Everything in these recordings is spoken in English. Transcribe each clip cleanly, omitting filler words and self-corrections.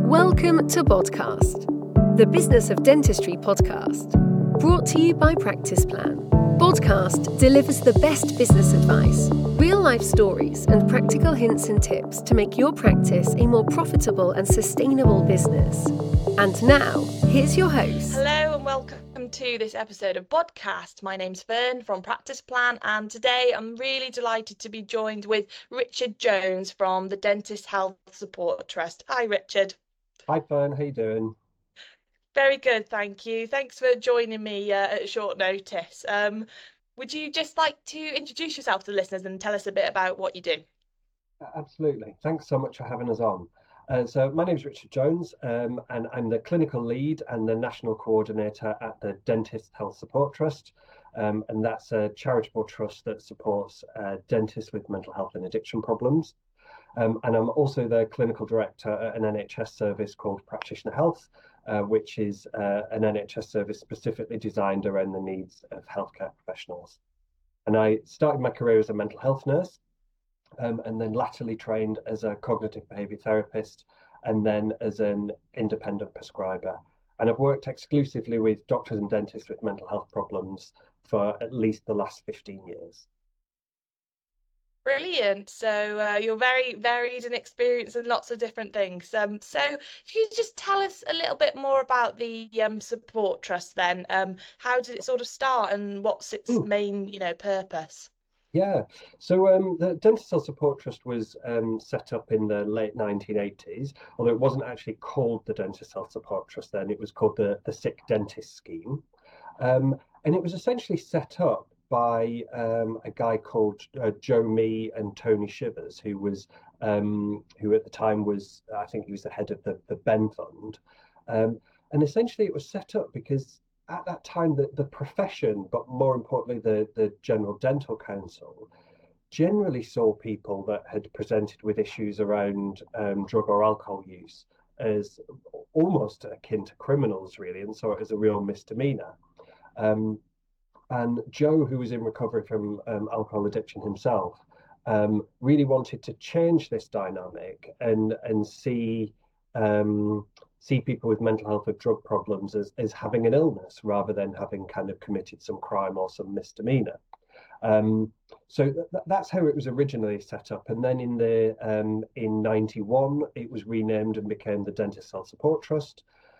Welcome to Podcast, the Business of Dentistry podcast, brought to you by Practice Plan. Podcast delivers the best business advice, real-life stories, and practical hints and tips to make your practice a more profitable and sustainable business. And now, here's your host. Hello and welcome to this episode of Podcast. My name's Fern from Practice Plan, and today I'm really delighted to be joined with Richard Jones from the Dentist Health Support Trust. Hi, Richard. Hi, Fern. How you doing? Very good, thank you. Thanks for joining me at short notice. Would you just like to introduce yourself to the listeners and tell us a bit about what you do? Absolutely. Thanks so much for having us on. So my name is Richard Jones, and I'm the clinical lead and the national coordinator at the Dentist Health Support Trust. And that's a charitable trust that supports dentists with mental health and addiction problems. And I'm also the clinical director at an NHS service called Practitioner Health, which is an NHS service specifically designed around the needs of healthcare professionals. And I started my career as a mental health nurse, and then latterly trained as a cognitive behaviour therapist, and then as an independent prescriber. And I've worked exclusively with doctors and dentists with mental health problems for at least the last 15 years. Brilliant. So you're very varied and experienced in lots of different things. So if you just tell us a little bit more about the support trust then, how did it sort of start and what's its main, purpose? Yeah, so the Dentist Health Support Trust was set up in the late 1980s, although it wasn't actually called the Dentist Health Support Trust then. It was called the Sick Dentist Scheme. And it was essentially set up by a guy called Joe Mee and Tony Shivers, who at the time was, I think he was the head of the Ben Fund. And essentially it was set up because at that time the profession, but more importantly the General Dental Council, generally saw people that had presented with issues around drug or alcohol use as almost akin to criminals, really, and saw it as a real misdemeanor. And Joe, who was in recovery from alcohol addiction himself, really wanted to change this dynamic and see people with mental health or drug problems as having an illness rather than having kind of committed some crime or some misdemeanor. So that's how it was originally set up. And then in 91, it was renamed and became the Dentist Health Support Trust.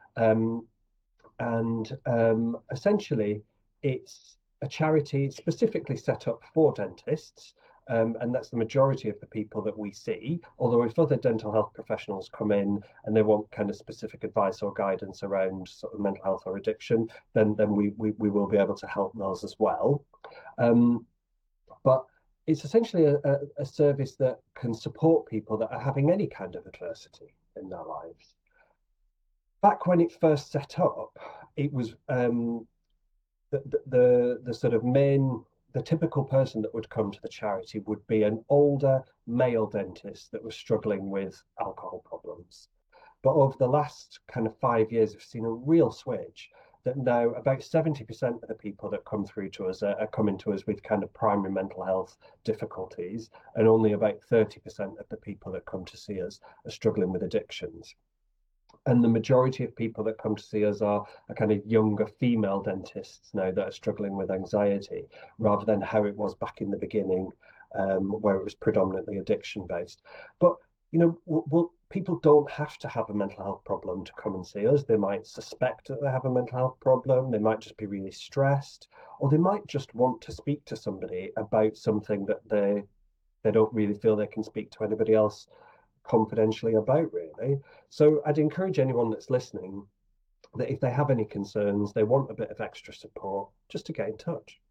Essentially, it's a charity specifically set up for dentists, and that's the majority of the people that we see. Although if other dental health professionals come in and they want kind of specific advice or guidance around sort of mental health or addiction, then we will be able to help those as well. But it's essentially a service that can support people that are having any kind of adversity in their lives. Back when it first set up, it was the sort of the typical person that would come to the charity would be an older male dentist that was struggling with alcohol problems. But over the last kind of 5 years, we've seen a real switch that now about 70% of the people that come through to us are coming to us with kind of primary mental health difficulties, and only about 30% of the people that come to see us are struggling with addictions. And the majority of people that come to see us are kind of younger female dentists now that are struggling with anxiety, rather than how it was back in the beginning, where it was predominantly addiction based. But people don't have to have a mental health problem to come and see us. They might suspect that they have a mental health problem. They might just be really stressed, or they might just want to speak to somebody about something that they don't really feel they can speak to anybody else confidentially about, really. So I'd encourage anyone that's listening that if they have any concerns, they want a bit of extra support, just to get in touch.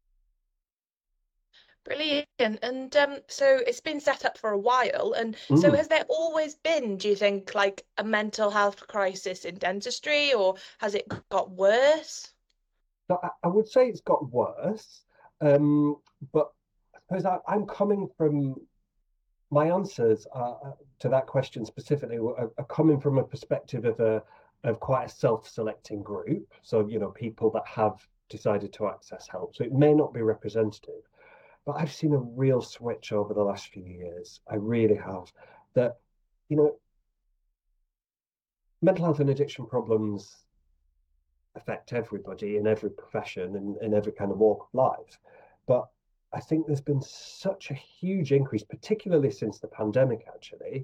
Brilliant. And so it's been set up for a while. And so has there always been, do you think, like a mental health crisis in dentistry, or has it got worse? So I would say it's got worse, but I suppose I'm coming from my answers to that question specifically are coming from a perspective of quite a self-selecting group. So, people that have decided to access help. So it may not be representative, but I've seen a real switch over the last few years. I really have. That, mental health and addiction problems affect everybody in every profession and in every kind of walk of life. But I think there's been such a huge increase, particularly since the pandemic, actually.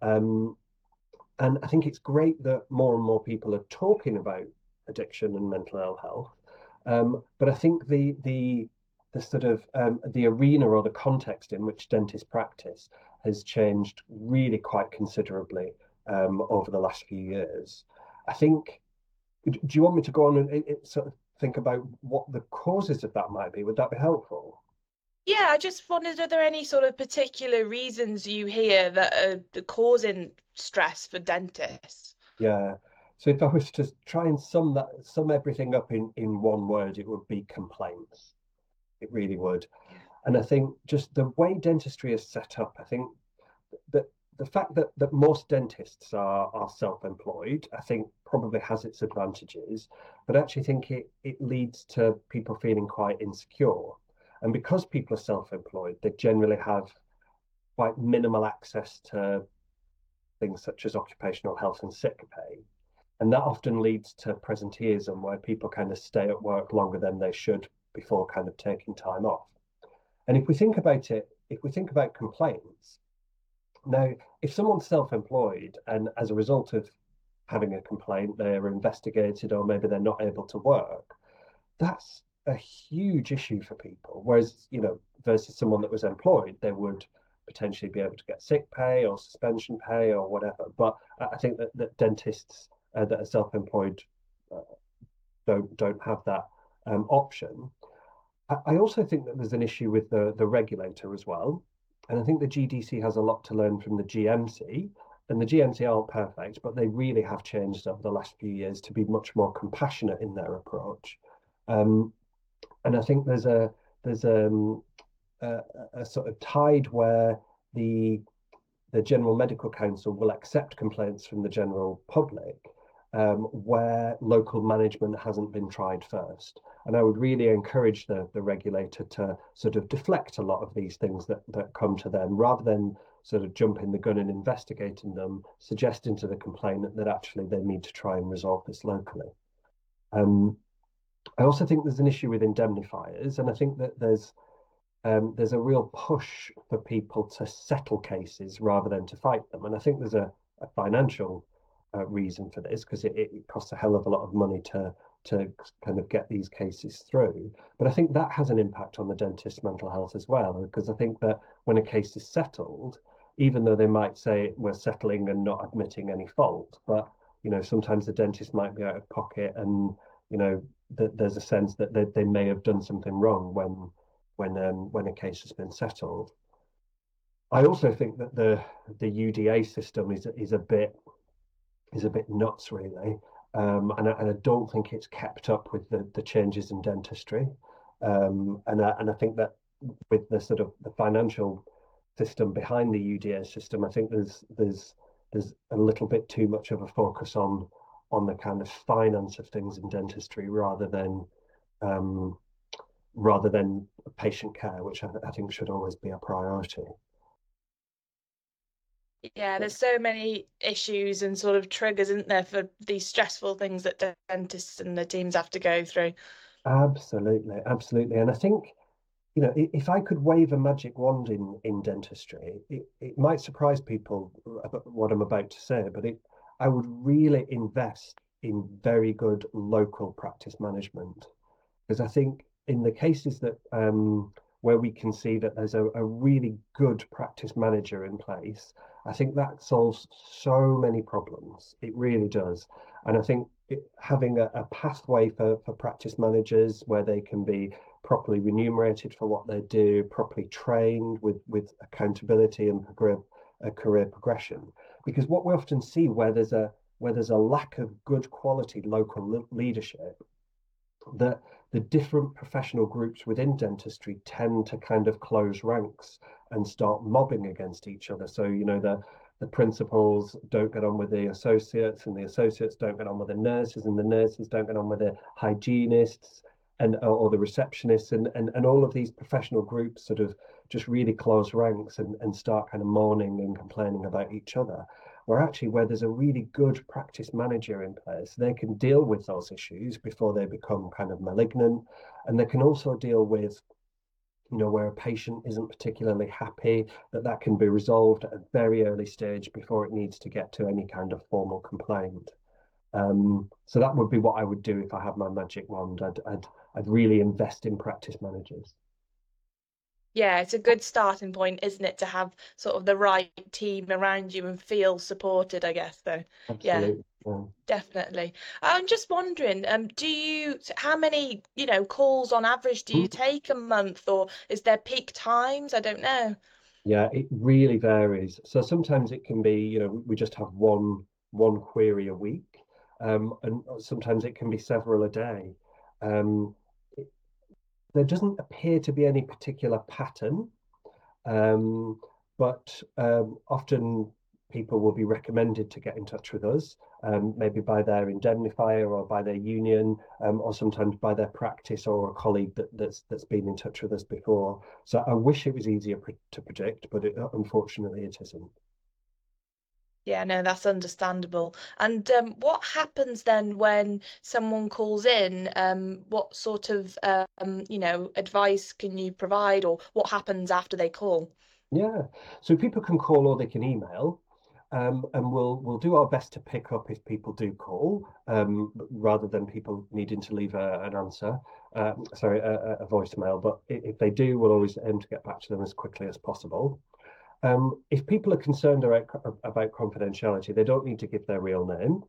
And I think it's great that more and more people are talking about addiction and mental ill health. But I think the sort of the arena or the context in which dentists practice has changed really quite considerably over the last few years. I think. Do you want me to go on and sort of think about what the causes of that might be? Would that be helpful? Yeah, I just wondered, are there any sort of particular reasons you hear that are causing stress for dentists? Yeah. So if I was to try and sum everything up in one word, it would be complaints. It really would. And I think just the way dentistry is set up, I think that the fact that most dentists are self-employed, I think probably has its advantages, but I actually think it leads to people feeling quite insecure. And because people are self-employed, they generally have quite minimal access to things such as occupational health and sick pay. And that often leads to presenteeism where people kind of stay at work longer than they should before kind of taking time off. And if we think about it, if we think about complaints, now, if someone's self-employed and as a result of having a complaint, they're investigated or maybe they're not able to work, that's a huge issue for people. Whereas, versus someone that was employed, they would potentially be able to get sick pay or suspension pay or whatever. But I think that dentists that are self-employed don't have that option. I also think that there's an issue with the regulator as well. And I think the GDC has a lot to learn from the GMC. And the GMC aren't perfect, but they really have changed over the last few years to be much more compassionate in their approach. And I think there's a sort of tide where the General Medical Council will accept complaints from the general public, where local management hasn't been tried first. And I would really encourage the regulator to sort of deflect a lot of these things that come to them, rather than sort of jumping the gun and investigating them, suggesting to the complainant that actually they need to try and resolve this locally. I also think there's an issue with indemnifiers, and I think that there's a real push for people to settle cases rather than to fight them. And I think there's a financial reason for this, because it costs a hell of a lot of money to kind of get these cases through. But I think that has an impact on the dentist's mental health as well, because I think that when a case is settled, even though they might say we're settling and not admitting any fault, but sometimes the dentist might be out of pocket, and there's a sense that they may have done something wrong when a case has been settled. I also think that the UDA system is a bit nuts, really. And I don't think it's kept up with the changes in dentistry. And I think that with the sort of the financial system behind the UDA system, I think there's a little bit too much of a focus on the kind of finance of things in dentistry rather than patient care, which I think should always be a priority. Yeah, there's so many issues and sort of triggers, isn't there, for these stressful things that dentists and the teams have to go through. Absolutely. And I think, if I could wave a magic wand in dentistry, it might surprise people about what I'm about to say, but I would really invest in very good local practice management. Because I think in the cases that where we can see that there's a really good practice manager in place, I think that solves so many problems. It really does. And I think having a pathway for practice managers where they can be properly remunerated for what they do, properly trained with accountability and career progression. Because what we often see where there's a lack of good quality local leadership, that the different professional groups within dentistry tend to kind of close ranks and start mobbing against each other. So, the principals don't get on with the associates, and the associates don't get on with the nurses, and the nurses don't get on with the hygienists or the receptionists, and all of these professional groups sort of just really close ranks and start kind of moaning and complaining about each other. where actually where there's a really good practice manager in place, they can deal with those issues before they become kind of malignant, and they can also deal with, where a patient isn't particularly happy, that can be resolved at a very early stage before it needs to get to any kind of formal complaint. So that would be what I would do if I had my magic wand. I'd really invest in practice managers. Yeah, it's a good starting point, isn't it, to have sort of the right team around you and feel supported, I guess, though. Yeah, Absolutely. Yeah. definitely. I'm just wondering, how many, calls on average do you take a month, or is there peak times? I don't know. Yeah, it really varies. So sometimes it can be, we just have one query a week, and sometimes it can be several a day. Um, there doesn't appear to be any particular pattern, um, but often people will be recommended to get in touch with us, maybe by their indemnifier or by their union, or sometimes by their practice or a colleague that's been in touch with us before. So I wish it was easier to predict, but unfortunately it isn't. Yeah, no, that's understandable. And what happens then when someone calls in? What sort of advice can you provide, or what happens after they call? Yeah, so people can call or they can email, and we'll do our best to pick up if people do call, rather than people needing to leave an answer, sorry, a voicemail. But if they do, we'll always aim to get back to them as quickly as possible. If people are concerned about confidentiality, they don't need to give their real name.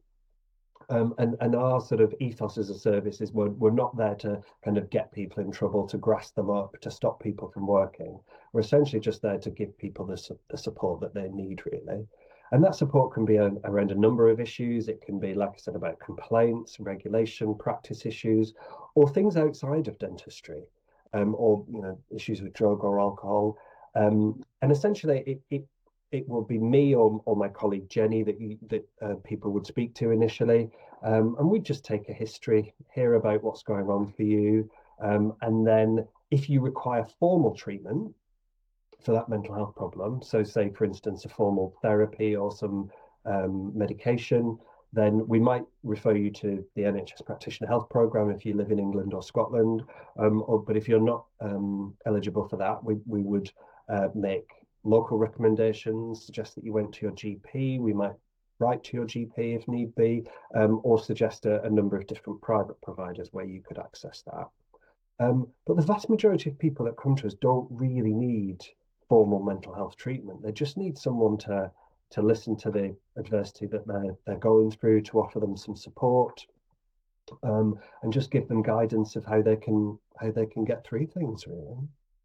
And our sort of ethos as a service is we're not there to kind of get people in trouble, to grass them up, to stop people from working. We're essentially just there to give people the support that they need, really. And that support can be around a number of issues. It can be, like I said, about complaints, regulation, practice issues, or things outside of dentistry, or issues with drug or alcohol. And essentially, it will be me or my colleague Jenny that people would speak to initially, and we'd just take a history, hear about what's going on for you, and then if you require formal treatment for that mental health problem, so say for instance a formal therapy or some medication, then we might refer you to the NHS Practitioner Health Programme if you live in England or Scotland, but if you're not eligible for that, we would make local recommendations, suggest that you went to your GP. We might write to your GP if need be, or suggest a number of different private providers where you could access that. But the vast majority of people that come to us don't really need formal mental health treatment. They just need someone to listen to the adversity that they're going through, to offer them some support, and just give them guidance of how they can get through things, really.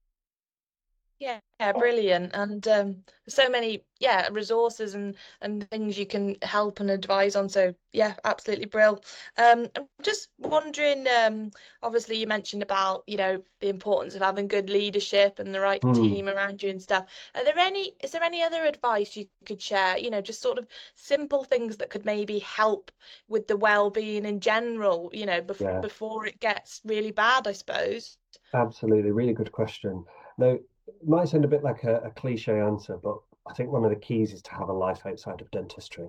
Yeah, brilliant. And so many, resources and things you can help and advise on. So yeah, absolutely brilliant. I'm just wondering, obviously you mentioned about, the importance of having good leadership and the right team around you and stuff. Is there any other advice you could share, just sort of simple things that could maybe help with the well-being in general, before it gets really bad, I suppose? Absolutely, really good question. Now, it might sound a bit like a cliche answer, but I think one of the keys is to have a life outside of dentistry.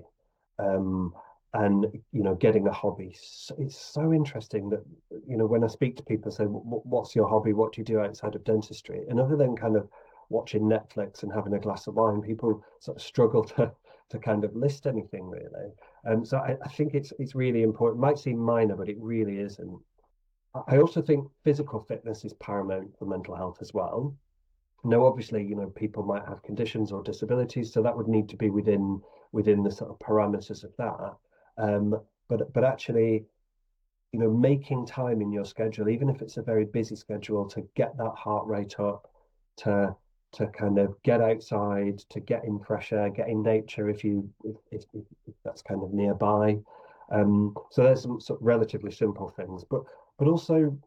And getting a hobby. It's so interesting that when I speak to people, say, "What's your hobby? What do you do outside of dentistry?" And other than kind of watching Netflix and having a glass of wine, people sort of struggle to kind of list anything really. So I think it's really important. It might seem minor, but it really isn't. I also think physical fitness is paramount for mental health as well. Now, obviously, people might have conditions or disabilities, so that would need to be within the sort of parameters of that. But actually, making time in your schedule, even if it's a very busy schedule, to get that heart rate up, to kind of get outside, to get in fresh air, get in nature if that's kind of nearby. So there's some sort of relatively simple things, but also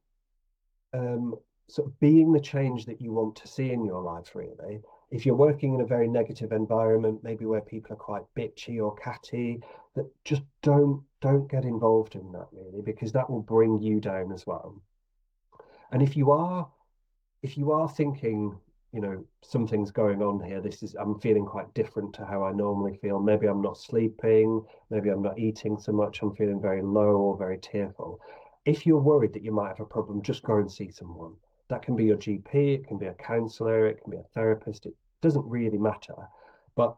sort of being the change that you want to see in your life, really. If you're working in a very negative environment, maybe where people are quite bitchy or catty, that just don't get involved in that, really, because that will bring you down as well. And if you are thinking something's going on here. I'm feeling quite different to how I normally feel. Maybe I'm not sleeping, maybe I'm not eating so much, I'm feeling very low or very tearful. If you're worried that you might have a problem, just go and see someone. That can be your GP, it can be a counsellor, it can be a therapist. It doesn't really matter. But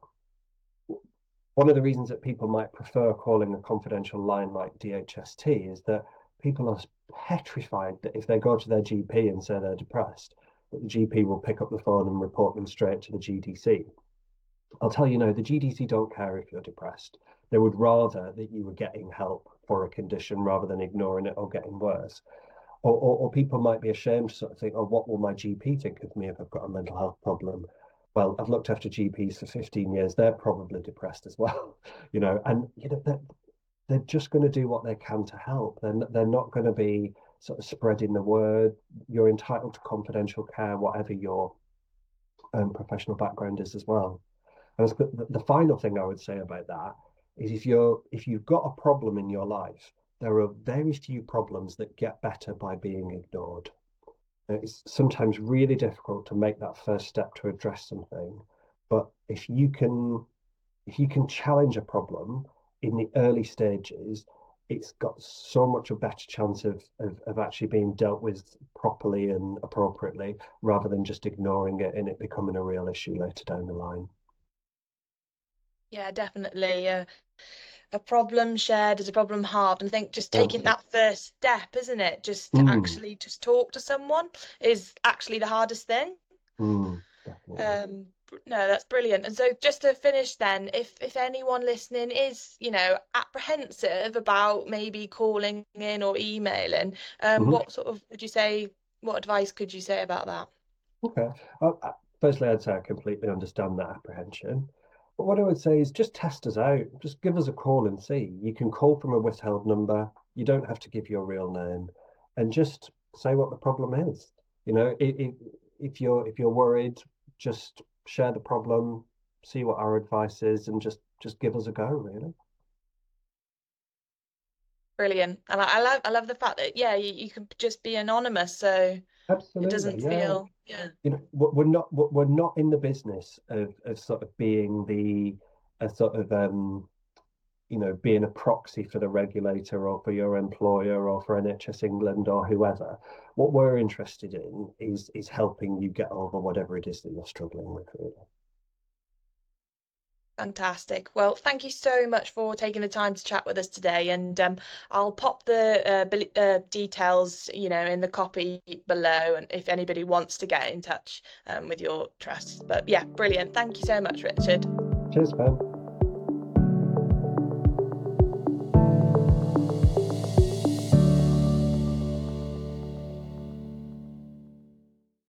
one of the reasons that people might prefer calling a confidential line like DHST is that people are petrified that if they go to their GP and say they're depressed, that the GP will pick up the phone and report them straight to the GDC. I'll tell you now, the GDC don't care if you're depressed. They would rather that you were getting help for a condition rather than ignoring it or getting worse. Or people might be ashamed to sort of think, oh, what will my GP think of me if I've got a mental health problem? Well, I've looked after GPs for 15 years. They're probably depressed as well, and they're just going to do what they can to help. They're not going to be sort of spreading the word. You're entitled to confidential care, whatever your professional background is as well. And the final thing I would say about that is if you've got a problem in your life, there are very few problems that get better by being ignored. It's sometimes really difficult to make that first step to address something, but if you can challenge a problem in the early stages, it's got so much a better chance of actually being dealt with properly and appropriately, rather than just ignoring it and it becoming a real issue later down the line. Yeah, definitely. A problem shared is a problem halved. And I think just taking that first step, isn't it? Just to actually just talk to someone is actually the hardest thing. Definitely. No, that's brilliant. And so just to finish then, if anyone listening is, apprehensive about maybe calling in or emailing, what advice could you say about that? Okay. Firstly, I'd say I completely understand that apprehension. But what I would say is just test us out. Just give us a call and see. You can call from a withheld number. You don't have to give your real name, and just say what the problem is. If you're worried, just share the problem, see what our advice is, and just give us a go, really. Brilliant. And I love the fact that you can just be anonymous, so Absolutely, it doesn't feel we're not in the business of sort of being a sort of being a proxy for the regulator or for your employer or for NHS England or whoever. What we're interested in is helping you get over whatever it is that you're struggling with, really. Fantastic. Well, thank you so much for taking the time to chat with us today. And I'll pop the details, in the copy below, and if anybody wants to get in touch with your trust. But yeah, brilliant. Thank you so much, Richard. Cheers, Ben.